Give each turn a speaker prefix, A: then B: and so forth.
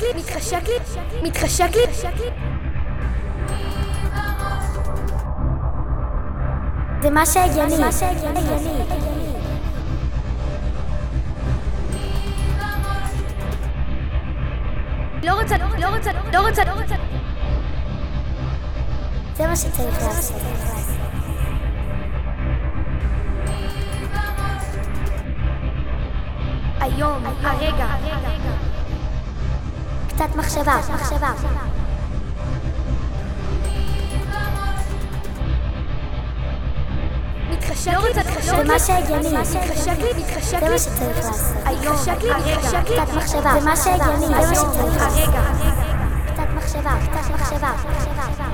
A: מתחשק לי. זה מה שהגיוני. לא רוצה. זה מה שצריך לעשות. היום, הרגע. קצת מחשבה. זה מה שהגיוני. מתחשק לי. זה מה שצריך לעשות. היום, הרגע. קצת מחשבה. זה מה שהגיוני. זה מה שצריך לעשות. קצת מחשבה.